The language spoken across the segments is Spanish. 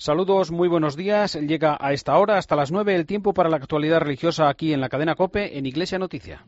Saludos, muy buenos días. Llega a esta hora, hasta las 9, el tiempo para la actualidad religiosa aquí en la cadena COPE, en Iglesia Noticia.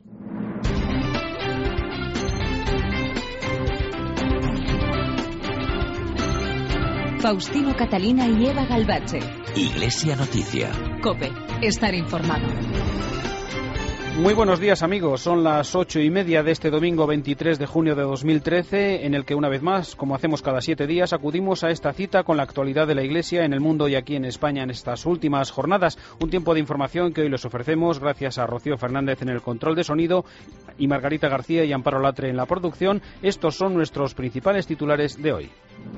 Faustino Catalina y Eva Galvache. Iglesia Noticia. COPE, estar informado. Muy buenos días, amigos. Son las 8:30 de este domingo 23 de junio de 2013, en el que una vez más, como hacemos cada 7 días, acudimos a esta cita con la actualidad de la Iglesia en el mundo y aquí en España en estas últimas jornadas. Un tiempo de información que hoy les ofrecemos gracias a Rocío Fernández en el control de sonido y Margarita García y Amparo Latre en la producción. Estos son nuestros principales titulares de hoy.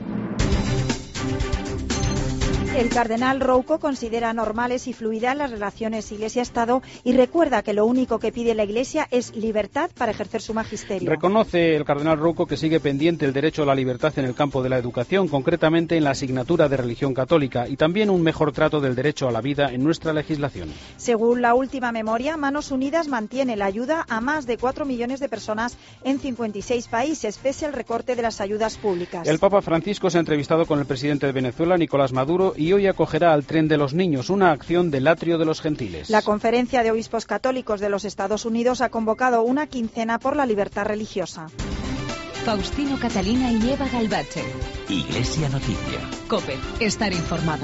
El cardenal Rouco considera normales y fluidas las relaciones Iglesia-Estado y recuerda que lo único que pide la Iglesia es libertad para ejercer su magisterio. Reconoce el cardenal Rouco que sigue pendiente el derecho a la libertad en el campo de la educación, concretamente en la asignatura de religión católica, y también un mejor trato del derecho a la vida en nuestra legislación. Según la última memoria, Manos Unidas mantiene la ayuda a más de 4 millones de personas en 56 países, pese al recorte de las ayudas públicas. El Papa Francisco se ha entrevistado con el presidente de Venezuela, Nicolás Maduro, y hoy acogerá al Tren de los Niños, una acción del Atrio de los Gentiles. La Conferencia de Obispos Católicos de los Estados Unidos ha convocado una quincena por la libertad religiosa. Faustino Catalina y Eva Galvache. Iglesia Noticia. COPE, estar informado.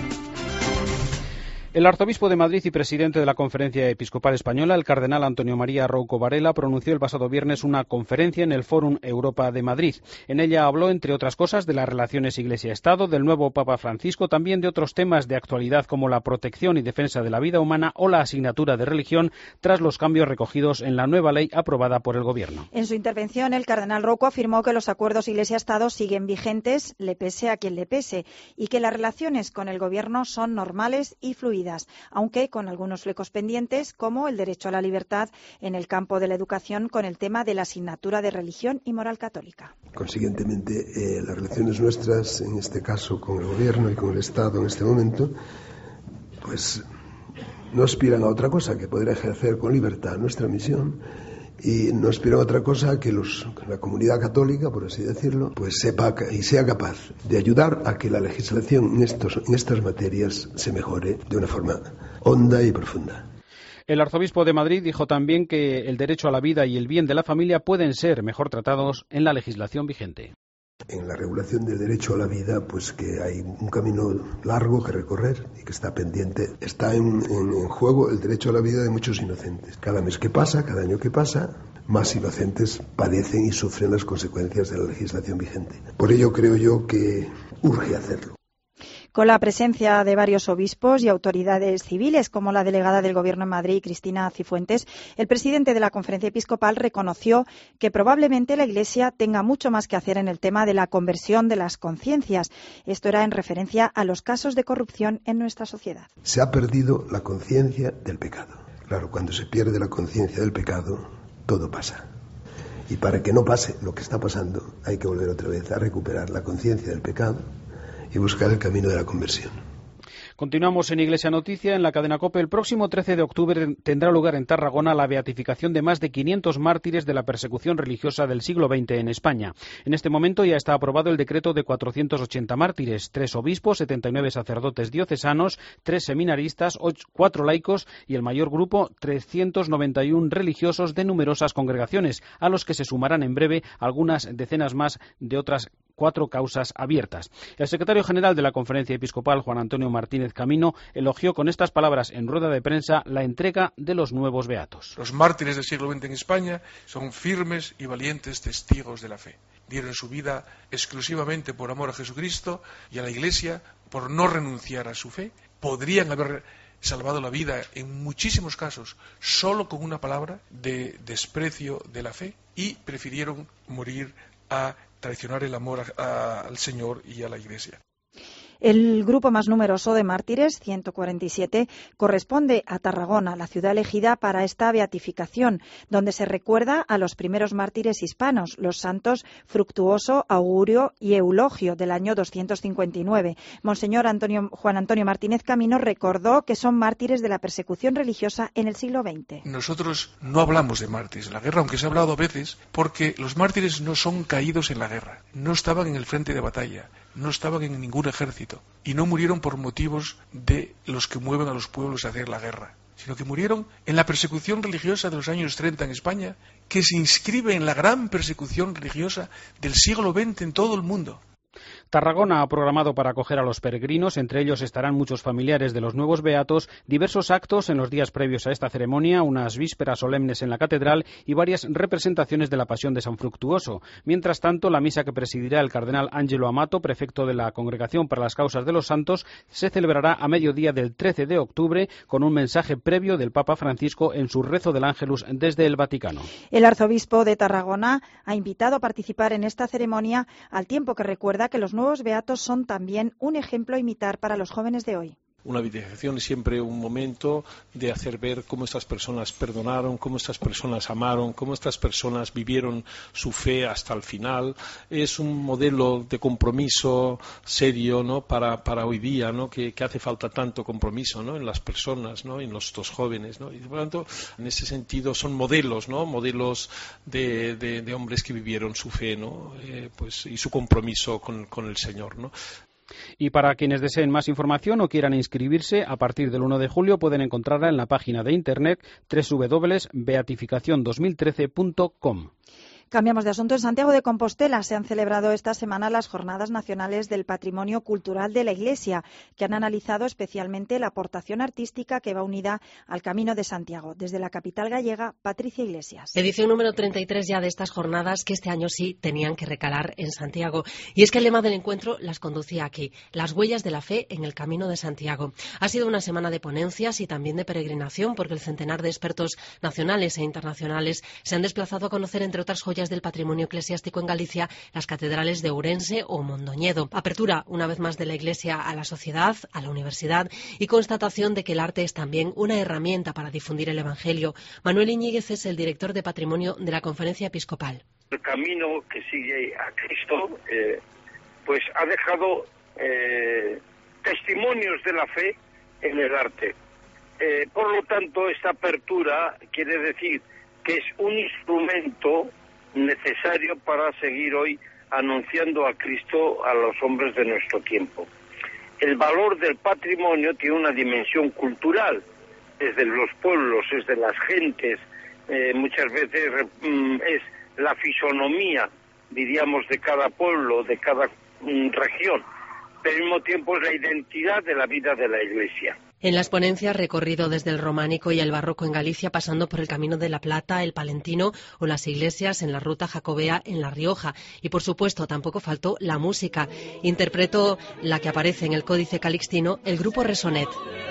El arzobispo de Madrid y presidente de la Conferencia Episcopal Española, el cardenal Antonio María Rouco Varela, pronunció el pasado viernes una conferencia en el Fórum Europa de Madrid. En ella habló, entre otras cosas, de las relaciones Iglesia-Estado, del nuevo Papa Francisco, también de otros temas de actualidad como la protección y defensa de la vida humana o la asignatura de religión, tras los cambios recogidos en la nueva ley aprobada por el Gobierno. En su intervención, el cardenal Rouco afirmó que los acuerdos Iglesia-Estado siguen vigentes, le pese a quien le pese, y que las relaciones con el Gobierno son normales y fluidas, aunque con algunos flecos pendientes, como el derecho a la libertad en el campo de la educación con el tema de la asignatura de religión y moral católica. Consiguientemente, las relaciones nuestras, en este caso con el Gobierno y con el Estado en este momento, pues no aspiran a otra cosa que poder ejercer con libertad nuestra misión, y no aspiran a otra cosa que la comunidad católica, por así decirlo, pues sepa y sea capaz de ayudar a que la legislación en estas materias se mejore de una forma honda y profunda. El arzobispo de Madrid dijo también que el derecho a la vida y el bien de la familia pueden ser mejor tratados en la legislación vigente. En la regulación del derecho a la vida, pues que hay un camino largo que recorrer y que está pendiente. Está en juego el derecho a la vida de muchos inocentes. Cada mes que pasa, cada año que pasa, más inocentes padecen y sufren las consecuencias de la legislación vigente. Por ello creo yo que urge hacerlo. Con la presencia de varios obispos y autoridades civiles, como la delegada del Gobierno en Madrid, Cristina Cifuentes, el presidente de la Conferencia Episcopal reconoció que probablemente la Iglesia tenga mucho más que hacer en el tema de la conversión de las conciencias. Esto era en referencia a los casos de corrupción en nuestra sociedad. Se ha perdido la conciencia del pecado. Claro, cuando se pierde la conciencia del pecado, todo pasa. Y para que no pase lo que está pasando, hay que volver otra vez a recuperar la conciencia del pecado y buscar el camino de la conversión. Continuamos en Iglesia Noticia, en la cadena COPE. El próximo 13 de octubre tendrá lugar en Tarragona la beatificación de más de 500 mártires de la persecución religiosa del siglo XX en España. En este momento ya está aprobado el decreto de 480 mártires, 3 obispos, 79 sacerdotes diocesanos, 3 seminaristas, 4 laicos y el mayor grupo, 391 religiosos de numerosas congregaciones, a los que se sumarán en breve algunas decenas más de otras 4 causas abiertas. El secretario general de la Conferencia Episcopal, Juan Antonio Martínez Camino, elogió con estas palabras en rueda de prensa la entrega de los nuevos beatos. Los mártires del siglo XX en España son firmes y valientes testigos de la fe. Dieron su vida exclusivamente por amor a Jesucristo y a la Iglesia, por no renunciar a su fe. Podrían haber salvado la vida en muchísimos casos solo con una palabra de desprecio de la fe, y prefirieron morir a traicionar el amor al Señor y a la Iglesia. El grupo más numeroso de mártires, 147, corresponde a Tarragona, la ciudad elegida para esta beatificación, donde se recuerda a los primeros mártires hispanos, los santos Fructuoso, Augurio y Eulogio, del año 259. Monseñor Juan Antonio Martínez Camino recordó que son mártires de la persecución religiosa en el siglo XX. Nosotros no hablamos de mártires en la guerra, aunque se ha hablado a veces, porque los mártires no son caídos en la guerra, no estaban en el frente de batalla, no estaban en ningún ejército y no murieron por motivos de los que mueven a los pueblos a hacer la guerra, sino que murieron en la persecución religiosa de los años 30 en España, que se inscribe en la gran persecución religiosa del siglo XX en todo el mundo. Tarragona ha programado para acoger a los peregrinos, entre ellos estarán muchos familiares de los nuevos beatos, diversos actos en los días previos a esta ceremonia, unas vísperas solemnes en la catedral y varias representaciones de la Pasión de San Fructuoso. Mientras tanto, la misa que presidirá el cardenal Ángelo Amato, prefecto de la Congregación para las Causas de los Santos, se celebrará a mediodía del 13 de octubre con un mensaje previo del Papa Francisco en su rezo del Ángelus desde el Vaticano. El arzobispo de Tarragona ha invitado a participar en esta ceremonia, al tiempo que recuerda que los nuevos beatos son también un ejemplo a imitar para los jóvenes de hoy. Una beatificación es siempre un momento de hacer ver cómo estas personas perdonaron, cómo estas personas amaron, cómo estas personas vivieron su fe hasta el final. Es un modelo de compromiso serio, ¿no?, para hoy día, ¿no?, que hace falta tanto compromiso, ¿no?, en las personas, ¿no?, en estos jóvenes, ¿no? Y por lo tanto, en ese sentido son modelos, ¿no?, modelos de hombres que vivieron su fe, ¿no?, y su compromiso con el Señor, ¿no? Y para quienes deseen más información o quieran inscribirse, a partir del 1 de julio pueden encontrarla en la página de internet www.beatificacion2013.com. Cambiamos de asunto. En Santiago de Compostela se han celebrado esta semana las Jornadas Nacionales del Patrimonio Cultural de la Iglesia, que han analizado especialmente la aportación artística que va unida al Camino de Santiago. Desde la capital gallega, Patricia Iglesias. Edición número 33 ya de estas jornadas, que este año sí tenían que recalar en Santiago. Y es que el lema del encuentro las conducía aquí: las huellas de la fe en el Camino de Santiago. Ha sido una semana de ponencias y también de peregrinación, porque el centenar de expertos nacionales e internacionales se han desplazado a conocer, entre otras joyas del patrimonio eclesiástico en Galicia, las catedrales de Ourense o Mondoñedo. Apertura, una vez más, de la Iglesia a la sociedad, a la universidad, y constatación de que el arte es también una herramienta para difundir el Evangelio. Manuel Iñiguez es el director de Patrimonio de la Conferencia Episcopal. El camino que sigue a Cristo pues ha dejado testimonios de la fe en el arte. Por lo tanto, esta apertura quiere decir que es un instrumento necesario para seguir hoy anunciando a Cristo a los hombres de nuestro tiempo. El valor del patrimonio tiene una dimensión cultural, es de los pueblos, es de las gentes, muchas veces es la fisonomía, diríamos, de cada pueblo, de cada región, pero al mismo tiempo es la identidad de la vida de la Iglesia. En las ponencias, recorrido desde el románico y el barroco en Galicia, pasando por el Camino de la Plata, el Palentino o las iglesias en la ruta jacobea en La Rioja. Y, por supuesto, tampoco faltó la música. Interpretó la que aparece en el Códice Calixtino, el grupo Resonet.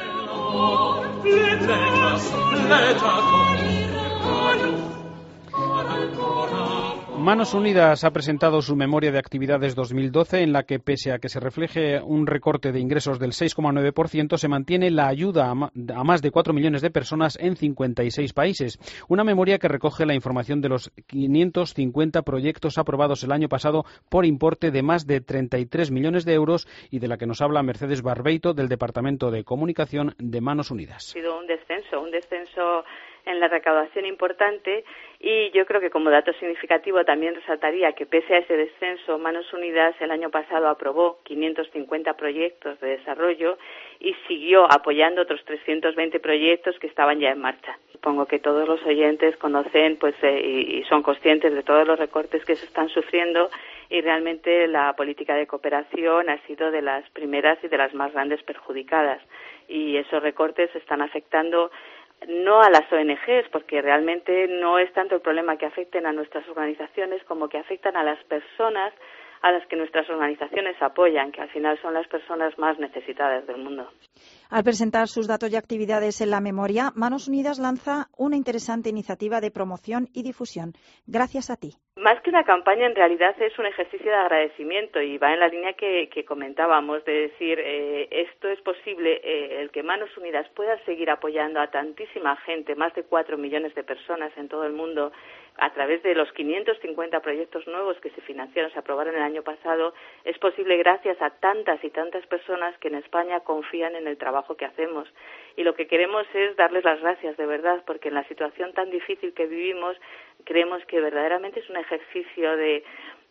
Manos Unidas ha presentado su memoria de actividades 2012, en la que, pese a que se refleje un recorte de ingresos del 6,9%, se mantiene la ayuda a más de 4 millones de personas en 56 países. Una memoria que recoge la información de los 550 proyectos aprobados el año pasado por importe de más de 33 millones de euros y de la que nos habla Mercedes Barbeito, del Departamento de Comunicación de Manos Unidas. Ha sido un descenso en la recaudación importante, y yo creo que como dato significativo también resaltaría que, pese a ese descenso, Manos Unidas el año pasado aprobó 550 proyectos de desarrollo y siguió apoyando otros 320 proyectos que estaban ya en marcha. Supongo que todos los oyentes conocen y son conscientes de todos los recortes que se están sufriendo, y realmente la política de cooperación ha sido de las primeras y de las más grandes perjudicadas, y esos recortes están afectando no a las ONGs, porque realmente no es tanto el problema que afecten a nuestras organizaciones como que afectan a las personas a las que nuestras organizaciones apoyan, que al final son las personas más necesitadas del mundo. Al presentar sus datos y actividades en la memoria, Manos Unidas lanza una interesante iniciativa de promoción y difusión. Gracias a ti. Más que una campaña, en realidad es un ejercicio de agradecimiento, y va en la línea que comentábamos, de decir, esto es posible, el que Manos Unidas pueda seguir apoyando a tantísima gente, más de 4 millones de personas en todo el mundo, a través de los 550 proyectos nuevos que se financiaron, se aprobaron el año pasado, es posible gracias a tantas y tantas personas que en España confían en el trabajo que hacemos. Y lo que queremos es darles las gracias, de verdad, porque en la situación tan difícil que vivimos, creemos que verdaderamente es un ejercicio de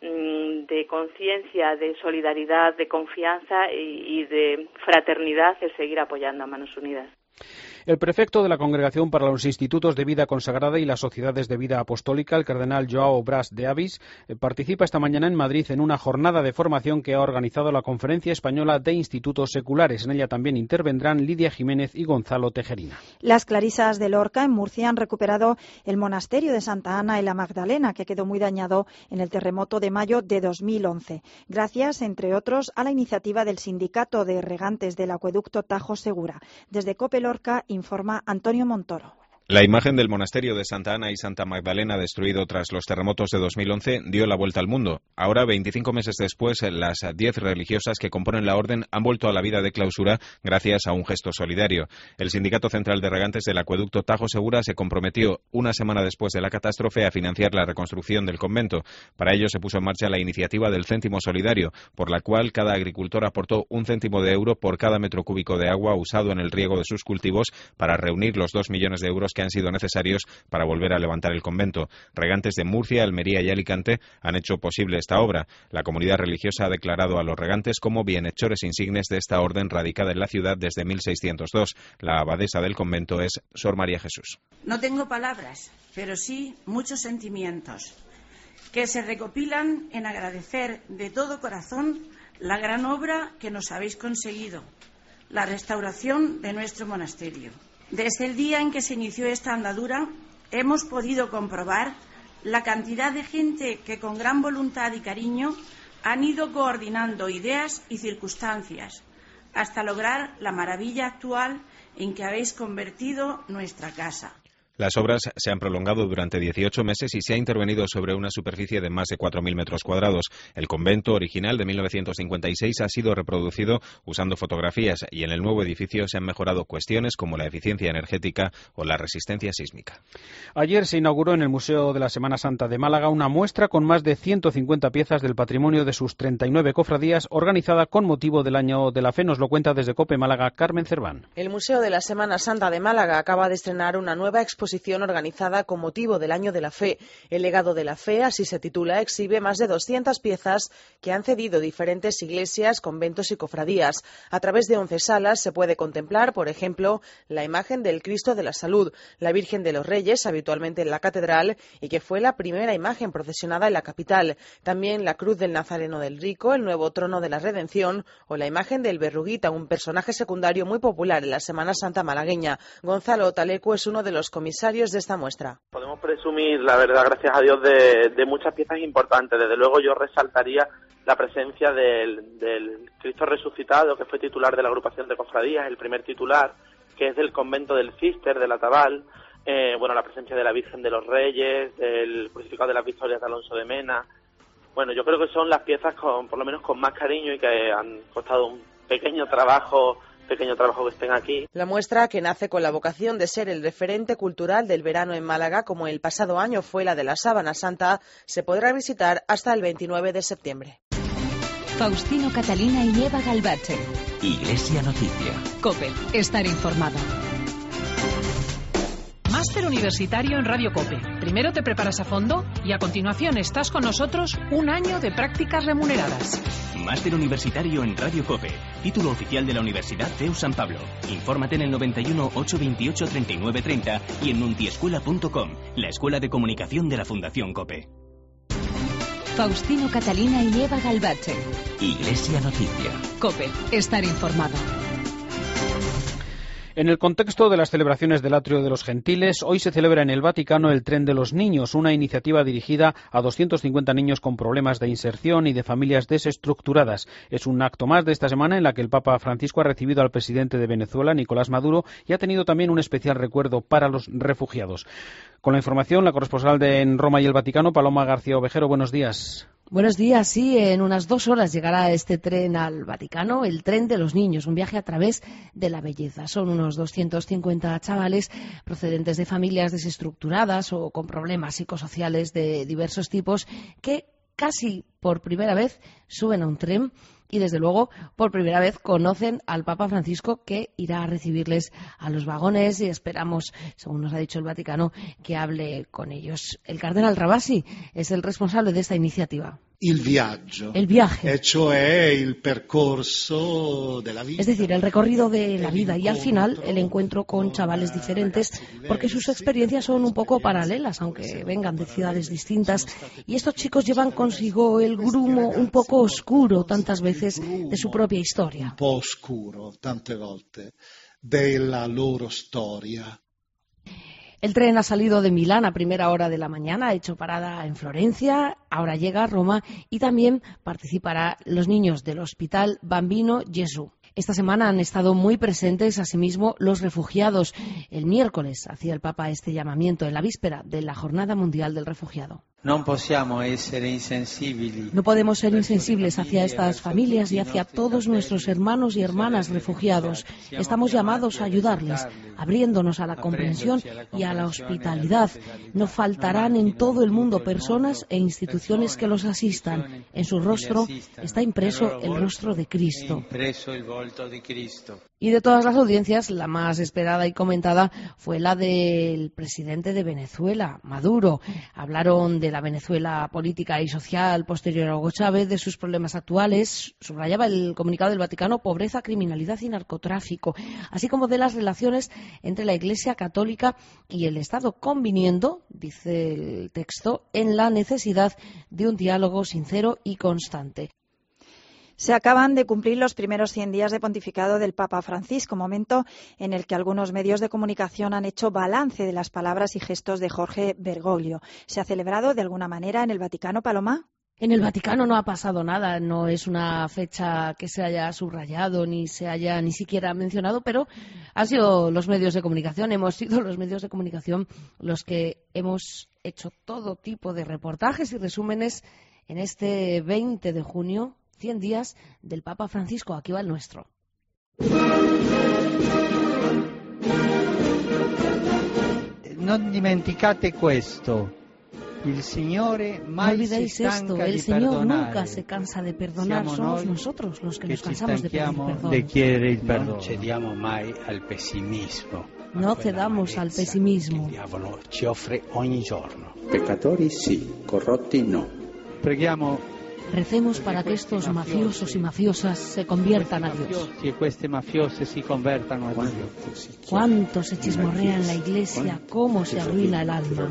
de conciencia, de solidaridad, de confianza y de fraternidad el seguir apoyando a Manos Unidas. El prefecto de la Congregación para los Institutos de Vida Consagrada y las Sociedades de Vida Apostólica, el cardenal Joao Bras de Avis, participa esta mañana en Madrid en una jornada de formación que ha organizado la Conferencia Española de Institutos Seculares. En ella también intervendrán Lidia Jiménez y Gonzalo Tejerina. Las clarisas de Lorca, en Murcia, han recuperado el monasterio de Santa Ana y la Magdalena, que quedó muy dañado en el terremoto de mayo de 2011, gracias, entre otros, a la iniciativa del Sindicato de Regantes del Acueducto Tajo Segura. Desde COPE Lorca informa Antonio Montoro. La imagen del monasterio de Santa Ana y Santa Magdalena, destruido tras los terremotos de 2011, dio la vuelta al mundo. Ahora, 25 meses después, las 10 religiosas que componen la orden han vuelto a la vida de clausura gracias a un gesto solidario. El Sindicato Central de Regantes del Acueducto Tajo Segura se comprometió, una semana después de la catástrofe, a financiar la reconstrucción del convento. Para ello se puso en marcha la iniciativa del céntimo solidario, por la cual cada agricultor aportó 1 céntimo de euro por cada metro cúbico de agua usado en el riego de sus cultivos para reunir los 2 millones de euros que han sido necesarios para volver a levantar el convento. Regantes de Murcia, Almería y Alicante han hecho posible esta obra. La comunidad religiosa ha declarado a los regantes como bienhechores insignes de esta orden radicada en la ciudad desde 1602. La abadesa del convento es Sor María Jesús. No tengo palabras, pero sí muchos sentimientos que se recopilan en agradecer de todo corazón la gran obra que nos habéis conseguido, la restauración de nuestro monasterio. Desde el día en que se inició esta andadura, hemos podido comprobar la cantidad de gente que con gran voluntad y cariño han ido coordinando ideas y circunstancias hasta lograr la maravilla actual en que habéis convertido nuestra casa. Las obras se han prolongado durante 18 meses y se ha intervenido sobre una superficie de más de 4.000 metros cuadrados. El convento original de 1956 ha sido reproducido usando fotografías y en el nuevo edificio se han mejorado cuestiones como la eficiencia energética o la resistencia sísmica. Ayer se inauguró en el Museo de la Semana Santa de Málaga una muestra con más de 150 piezas del patrimonio de sus 39 cofradías organizada con motivo del Año de la Fe. Nos lo cuenta desde COPE Málaga Carmen Cerván. El Museo de la Semana Santa de Málaga acaba de estrenar una nueva exposición organizada con motivo del Año de la Fe. El legado de la fe, así se titula, exhibe más de 200 piezas que han cedido diferentes iglesias, conventos y cofradías. A través de 11 salas se puede contemplar, por ejemplo, la imagen del Cristo de la Salud, la Virgen de los Reyes, habitualmente en la catedral, y que fue la primera imagen procesionada en la capital. También la Cruz del Nazareno del Rico, el nuevo Trono de la Redención o la imagen del Berruguita, un personaje secundario muy popular en la Semana Santa malagueña. Gonzalo Taleco es uno de los comisarios de esta muestra. Podemos presumir, la verdad, gracias a Dios, de muchas piezas importantes. Desde luego yo resaltaría la presencia del Cristo resucitado, que fue titular de la agrupación de cofradías, el primer titular, que es del convento del Císter, de la Tabal. La presencia de la Virgen de los Reyes, del crucificado de las Victorias de Alonso de Mena. Bueno, yo creo que son las piezas por lo menos con más cariño y que han costado un pequeño trabajo que estén aquí. La muestra, que nace con la vocación de ser el referente cultural del verano en Málaga, como el pasado año fue la de la Sábana Santa, se podrá visitar hasta el 29 de septiembre. Faustino Catalina y Eva Galvache. Iglesia Noticia. COPE. Estar informado. Máster universitario en Radio COPE. Primero te preparas a fondo y a continuación estás con nosotros un año de prácticas remuneradas. Máster universitario en Radio COPE. Título oficial de la Universidad CEU San Pablo. Infórmate en el 91 828 3930 y en nuntiescuela.com, la escuela de comunicación de la Fundación COPE. Faustino Catalina y Eva Galvache. Iglesia Noticia. COPE. Estar informado. En el contexto de las celebraciones del Atrio de los Gentiles, hoy se celebra en el Vaticano el Tren de los Niños, una iniciativa dirigida a 250 niños con problemas de inserción y de familias desestructuradas. Es un acto más de esta semana en la que el Papa Francisco ha recibido al presidente de Venezuela, Nicolás Maduro, y ha tenido también un especial recuerdo para los refugiados. Con la información, la corresponsal en Roma y el Vaticano, Paloma García Ovejero. Buenos días. Buenos días, sí, en unas 2 horas llegará este tren al Vaticano, el Tren de los Niños, un viaje a través de la belleza. Son unos 250 chavales procedentes de familias desestructuradas o con problemas psicosociales de diversos tipos que casi por primera vez suben a un tren y desde luego por primera vez conocen al Papa Francisco, que irá a recibirles a los vagones, y esperamos, según nos ha dicho el Vaticano, que hable con ellos. El cardenal Rabasi es el responsable de esta iniciativa. il viaggio. El viaje. E cioè il percorso della vita. Es decir, el recorrido de la vida y al final el encuentro con chavales diferentes, porque sus experiencias son un poco paralelas, aunque vengan de ciudades distintas. Y estos chicos llevan consigo el grumo un poco oscuro, tantas veces, de su propia historia. Un po' oscuro, tante volte, della loro storia. El tren ha salido de Milán a primera hora de la mañana, ha hecho parada en Florencia, ahora llega a Roma y también participarán los niños del Hospital Bambino Gesù. Esta semana han estado muy presentes asimismo los refugiados. El miércoles hacía el Papa este llamamiento en la víspera de la Jornada Mundial del Refugiado. No podemos ser insensibles hacia estas familias y hacia todos nuestros hermanos y hermanas refugiados. Estamos llamados a ayudarles, abriéndonos a la comprensión y a la hospitalidad. No faltarán en todo el mundo personas e instituciones que los asistan. En su rostro está impreso el rostro de Cristo. Y de todas las audiencias, la más esperada y comentada fue la del presidente de Venezuela, Maduro. Hablaron de la Venezuela política y social posterior a Hugo Chávez, de sus problemas actuales, subrayaba el comunicado del Vaticano, pobreza, criminalidad y narcotráfico, así como de las relaciones entre la Iglesia Católica y el Estado, conviniendo, dice el texto, en la necesidad de un diálogo sincero y constante. Se acaban de cumplir los primeros 100 días de pontificado del Papa Francisco, momento en el que algunos medios de comunicación han hecho balance de las palabras y gestos de Jorge Bergoglio. ¿Se ha celebrado de alguna manera en el Vaticano, Paloma? En el Vaticano no ha pasado nada, no es una fecha que se haya subrayado ni se haya ni siquiera mencionado, pero han sido los medios de comunicación, hemos sido los medios de comunicación los que hemos hecho todo tipo de reportajes y resúmenes en este 20 de junio, 100 días del Papa Francisco. Aquí va el nuestro. No dimenticate questo. Il Signore no olvidéis esto, el Señor nunca se cansa de perdonar, somos nosotros los que nos cansamos de pedir perdón. No cediamo mai al pessimismo. No cedamos al pesimismo. Il diavolo ci offre ogni giorno. Peccatori sì, corrotti no. Preghiamo. Recemos para que estos mafiosos y mafiosas se conviertan a Dios. ¿Cuánto se chismorrea en la Iglesia? ¿Cómo se arruina el alma?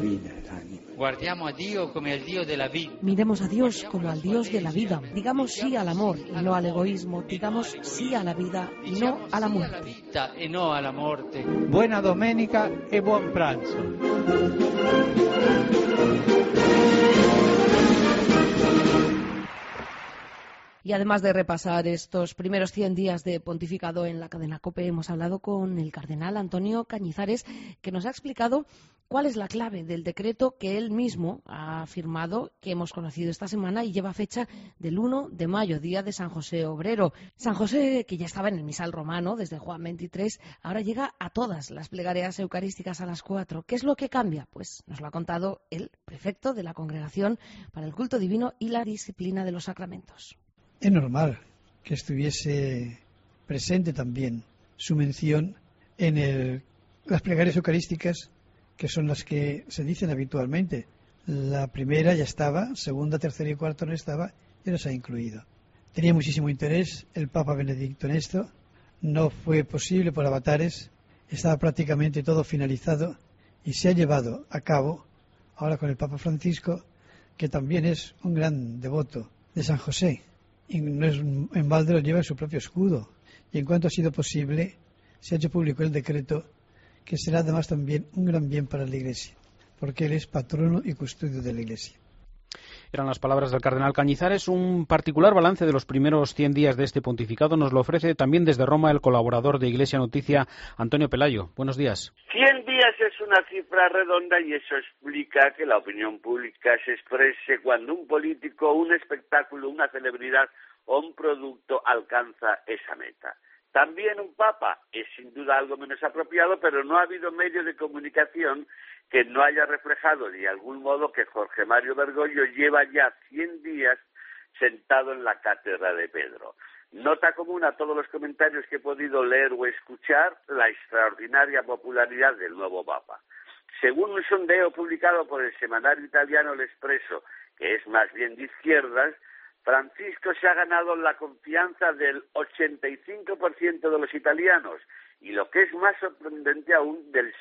Miremos a Dios como al Dios de la vida. Digamos sí al amor y no al egoísmo. Digamos sí a la vida y no a la muerte. Buena domenica e buon pranzo. Y además de repasar estos primeros 100 días de pontificado en la cadena COPE, hemos hablado con el cardenal Antonio Cañizares, que nos ha explicado cuál es la clave del decreto que él mismo ha firmado, que hemos conocido esta semana y lleva fecha del 1 de mayo, día de San José Obrero. San José, que ya estaba en el misal romano desde Juan 23, ahora llega a todas las plegarias eucarísticas a las 4. ¿Qué es lo que cambia? Pues nos lo ha contado el prefecto de la Congregación para el Culto Divino y la Disciplina de los Sacramentos. Es normal que estuviese presente también su mención en las plegarias eucarísticas, que son las que se dicen habitualmente. La primera ya estaba, segunda, tercera y cuarta no estaba, y no se ha incluido. Tenía muchísimo interés el Papa Benedicto en esto, no fue posible por avatares, estaba prácticamente todo finalizado y se ha llevado a cabo ahora con el Papa Francisco, que también es un gran devoto de San José. Y no es en balde, lo lleva en su propio escudo. Y en cuanto ha sido posible, se ha hecho público el decreto, que será además también un gran bien para la Iglesia, porque él es patrono y custodio de la Iglesia. Eran las palabras del cardenal Cañizares. Un particular balance de los primeros 100 días de este pontificado nos lo ofrece también desde Roma el colaborador de Iglesia Noticia, Antonio Pelayo. Buenos días. 100 días es una cifra redonda y eso explica que la opinión pública se exprese cuando un político, un espectáculo, una celebridad o un producto alcanza esa meta. También un papa es sin duda algo menos apropiado, pero no ha habido medio de comunicación que no haya reflejado de algún modo que Jorge Mario Bergoglio lleva ya 100 días sentado en la cátedra de Pedro. Nota común a todos los comentarios que he podido leer o escuchar, la extraordinaria popularidad del nuevo papa. Según un sondeo publicado por el semanario italiano El Espresso, que es más bien de izquierdas, Francisco se ha ganado la confianza del 85% de los italianos y, lo que es más sorprendente aún, del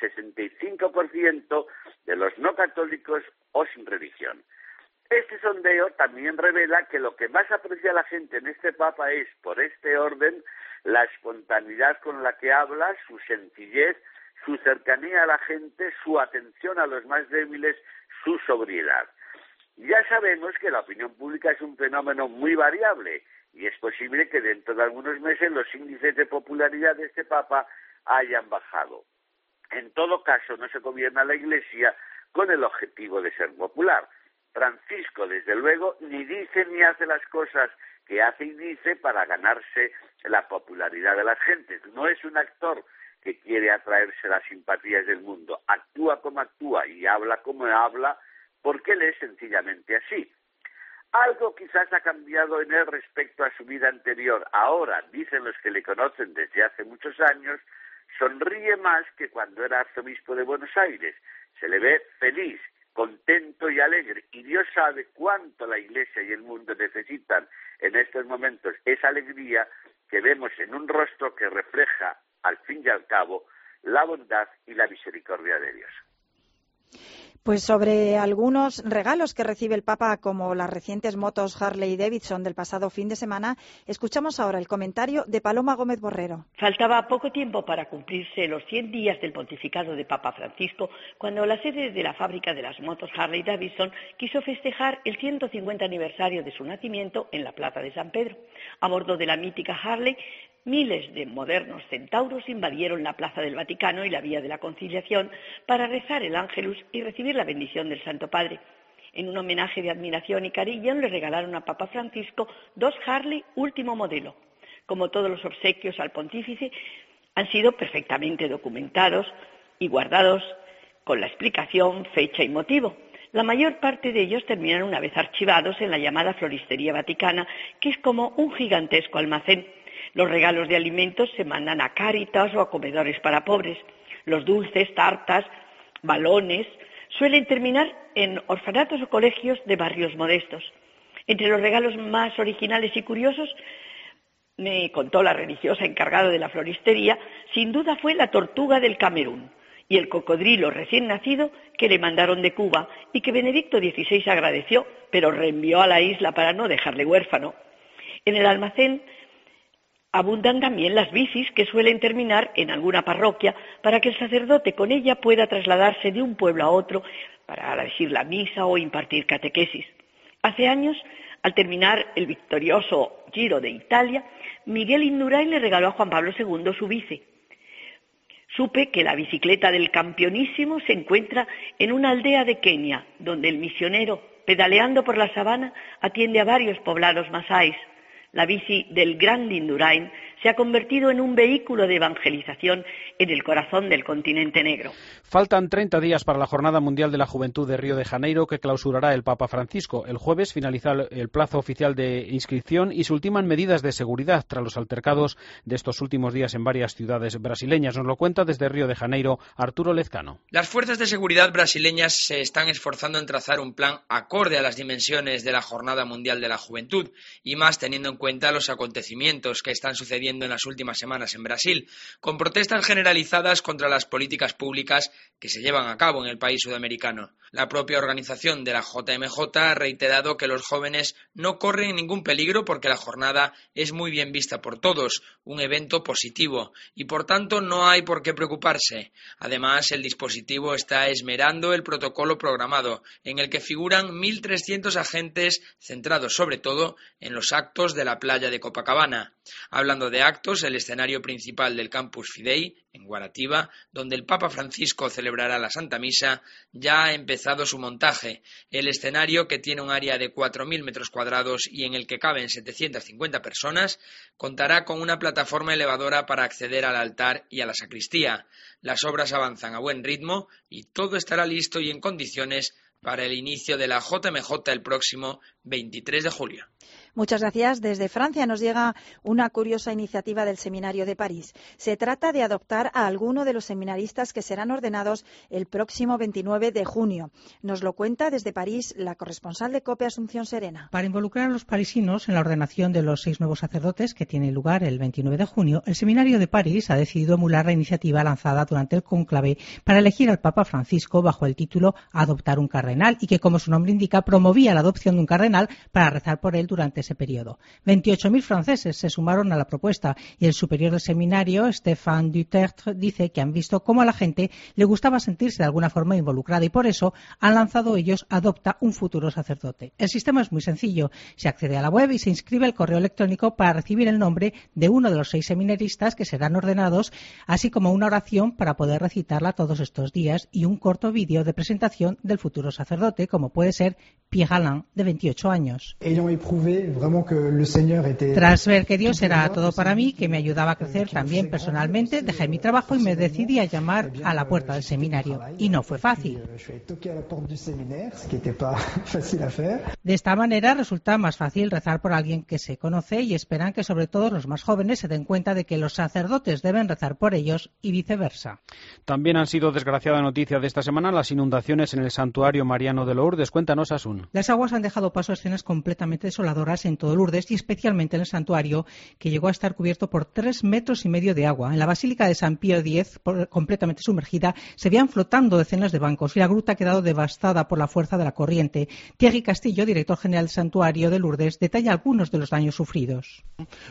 65% de los no católicos o sin religión. Este sondeo también revela que lo que más aprecia la gente en este Papa es, por este orden, la espontaneidad con la que habla, su sencillez, su cercanía a la gente, su atención a los más débiles, su sobriedad. Ya sabemos que la opinión pública es un fenómeno muy variable y es posible que dentro de algunos meses los índices de popularidad de este Papa hayan bajado. En todo caso, no se gobierna la Iglesia con el objetivo de ser popular. Francisco, desde luego, ni dice ni hace las cosas que hace y dice para ganarse la popularidad de las gentes. No es un actor que quiere atraerse las simpatías del mundo. Actúa como actúa y habla como habla, porque él es sencillamente así. Algo quizás ha cambiado en él respecto a su vida anterior. Ahora, dicen los que le conocen desde hace muchos años, sonríe más que cuando era arzobispo de Buenos Aires. Se le ve feliz, contento y alegre, y Dios sabe cuánto la Iglesia y el mundo necesitan en estos momentos esa alegría que vemos en un rostro que refleja, al fin y al cabo, la bondad y la misericordia de Dios. Pues sobre algunos regalos que recibe el Papa, como las recientes motos Harley Davidson del pasado fin de semana, escuchamos ahora el comentario de Paloma Gómez Borrero. Faltaba poco tiempo para cumplirse los 100 días del pontificado de Papa Francisco, cuando la sede de la fábrica de las motos Harley Davidson quiso festejar el 150 aniversario de su nacimiento en la Plaza de San Pedro. A bordo de la mítica Harley, miles de modernos centauros invadieron la Plaza del Vaticano y la Vía de la Conciliación para rezar el Ángelus y recibir la bendición del Santo Padre. En un homenaje de admiración y cariño le regalaron a Papa Francisco 2 Harley último modelo. Como todos los obsequios al pontífice, han sido perfectamente documentados y guardados con la explicación, fecha y motivo. La mayor parte de ellos terminan una vez archivados en la llamada Floristería Vaticana, que es como un gigantesco almacén. Los regalos de alimentos se mandan a Cáritas o a comedores para pobres. Los dulces, tartas, balones suelen terminar en orfanatos o colegios de barrios modestos. Entre los regalos más originales y curiosos, me contó la religiosa encargada de la floristería, sin duda fue la tortuga del Camerún y el cocodrilo recién nacido que le mandaron de Cuba y que Benedicto XVI agradeció, pero reenvió a la isla para no dejarle huérfano. En el almacén abundan también las bicis que suelen terminar en alguna parroquia para que el sacerdote con ella pueda trasladarse de un pueblo a otro para decir la misa o impartir catequesis. Hace años, al terminar el victorioso Giro de Italia, Miguel Indurain le regaló a Juan Pablo II su bici. Supe que la bicicleta del campeonísimo se encuentra en una aldea de Kenia, donde el misionero, pedaleando por la sabana, atiende a varios poblados masáis. La bici del gran Indurain se ha convertido en un vehículo de evangelización en el corazón del continente negro. Faltan 30 días para la Jornada Mundial de la Juventud de Río de Janeiro, que clausurará el Papa Francisco. El jueves finaliza el plazo oficial de inscripción y se ultiman medidas de seguridad tras los altercados de estos últimos días en varias ciudades brasileñas. Nos lo cuenta desde Río de Janeiro Arturo Lezcano. Las fuerzas de seguridad brasileñas se están esforzando en trazar un plan acorde a las dimensiones de la Jornada Mundial de la Juventud, y más teniendo en cuenta los acontecimientos que están sucediendo en las últimas semanas en Brasil, con protestas generalizadas contra las políticas públicas que se llevan a cabo en el país sudamericano. La propia organización de la JMJ ha reiterado que los jóvenes no corren ningún peligro porque la jornada es muy bien vista por todos, un evento positivo, y por tanto no hay por qué preocuparse. Además, el dispositivo está esmerando el protocolo programado, en el que figuran 1.300 agentes centrados sobre todo en los actos de la playa de Copacabana. Hablando de actos, el escenario principal del Campus Fidei, en Guaratiba, donde el Papa Francisco celebrará la Santa Misa, ya ha empezado su montaje. El escenario, que tiene un área de 4.000 metros cuadrados y en el que caben 750 personas, contará con una plataforma elevadora para acceder al altar y a la sacristía. Las obras avanzan a buen ritmo y todo estará listo y en condiciones para el inicio de la JMJ el próximo 23 de julio. Muchas gracias. Desde Francia nos llega una curiosa iniciativa del Seminario de París. Se trata de adoptar a alguno de los seminaristas que serán ordenados el próximo 29 de junio. Nos lo cuenta desde París la corresponsal de COPE, Asunción Serena. Para involucrar a los parisinos en la ordenación de los 6 nuevos sacerdotes que tiene lugar el 29 de junio, el Seminario de París ha decidido emular la iniciativa lanzada durante el cónclave para elegir al Papa Francisco bajo el título Adoptar un cardenal, y que, como su nombre indica, promovía la adopción de un cardenal para rezar por él durante ese periodo. 28.000 franceses se sumaron a la propuesta y el superior del seminario, Stéphane Dutertre, dice que han visto cómo a la gente le gustaba sentirse de alguna forma involucrada y por eso han lanzado ellos Adopta un futuro sacerdote. El sistema es muy sencillo. Se accede a la web y se inscribe el correo electrónico para recibir el nombre de uno de los 6 seminaristas que serán ordenados, así como una oración para poder recitarla todos estos días y un corto vídeo de presentación del futuro sacerdote, como puede ser Pierre Alain, de 28 años. Tras ver que Dios era todo para mí, que me ayudaba a crecer también personalmente, dejé mi trabajo y me decidí a llamar a la puerta del seminario. Y no fue fácil. De esta manera resulta más fácil rezar por alguien que se conoce y esperan que sobre todo los más jóvenes se den cuenta de que los sacerdotes deben rezar por ellos y viceversa. También han sido desgraciada noticia de esta semana las inundaciones en el santuario mariano de Lourdes. Cuéntanos, Asun. Las aguas han dejado paso a escenas completamente desoladoras en todo Lourdes y especialmente en el santuario, que llegó a estar cubierto por 3,5 metros de agua. En la Basílica de San Pío X, completamente sumergida, se veían flotando decenas de bancos y la gruta ha quedado devastada por la fuerza de la corriente. Thierry Castillo, director general del santuario de Lourdes, detalla algunos de los daños sufridos.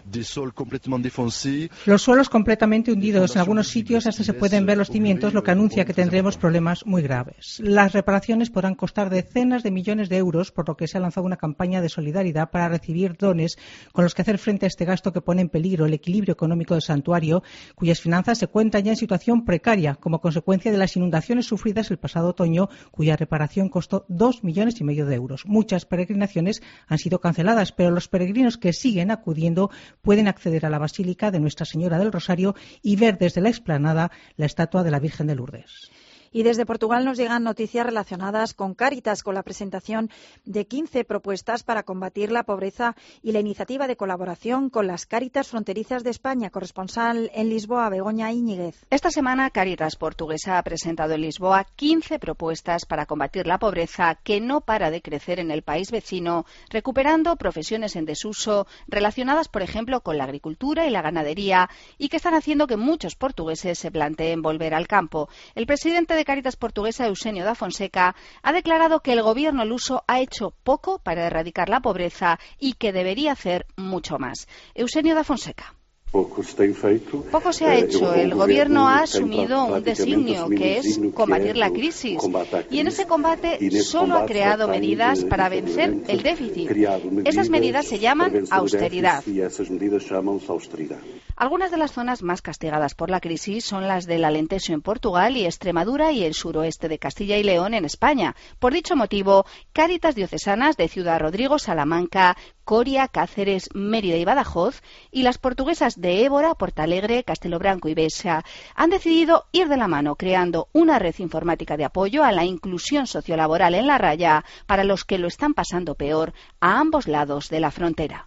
Los suelos completamente hundidos, en algunos sitios hasta se pueden ver los cimientos, lo que anuncia que tendremos problemas muy graves. Las reparaciones podrán costar decenas de millones de euros, por lo que se ha lanzado una campaña de solidaridad para recibir dones con los que hacer frente a este gasto que pone en peligro el equilibrio económico del santuario, cuyas finanzas se cuentan ya en situación precaria como consecuencia de las inundaciones sufridas el pasado otoño, cuya reparación costó 2,5 millones de euros. Muchas peregrinaciones han sido canceladas, pero los peregrinos que siguen acudiendo pueden acceder a la Basílica de Nuestra Señora del Rosario y ver desde la explanada la estatua de la Virgen de Lourdes. Y desde Portugal nos llegan noticias relacionadas con Cáritas, con la presentación de 15 propuestas para combatir la pobreza y la iniciativa de colaboración con las Cáritas fronterizas de España. Corresponsal en Lisboa, Begoña Íñiguez. Esta semana Cáritas Portuguesa ha presentado en Lisboa 15 propuestas para combatir la pobreza que no para de crecer en el país vecino, recuperando profesiones en desuso relacionadas, por ejemplo, con la agricultura y la ganadería, y que están haciendo que muchos portugueses se planteen volver al campo. El presidente de Cáritas Portuguesa, Eusenio da Fonseca, ha declarado que el gobierno luso ha hecho poco para erradicar la pobreza y que debería hacer mucho más. Eusenio da Fonseca. Poco se ha hecho. El gobierno ha asumido un designio que es combatir la crisis y en ese combate solo ha creado medidas para vencer el déficit. Esas medidas se llaman austeridad. Algunas de las zonas más castigadas por la crisis son las del Alentejo en Portugal y Extremadura y el suroeste de Castilla y León en España. Por dicho motivo, Cáritas diocesanas de Ciudad Rodrigo, Salamanca, Coria, Cáceres, Mérida y Badajoz y las portuguesas de Évora, Portalegre, Castelo Branco y Bexa han decidido ir de la mano creando una red informática de apoyo a la inclusión sociolaboral en la raya para los que lo están pasando peor a ambos lados de la frontera.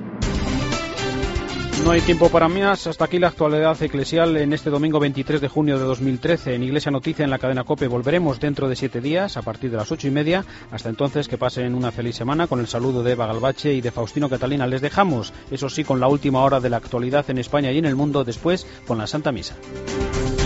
No hay tiempo para más. Hasta aquí la actualidad eclesial en este domingo 23 de junio de 2013. En Iglesia Noticia, en la cadena COPE, volveremos dentro de 7 días a partir de las 8:30. Hasta entonces, que pasen una feliz semana con el saludo de Eva Galvache y de Faustino Catalina. Les dejamos, eso sí, con la última hora de la actualidad en España y en el mundo, después con la Santa Misa.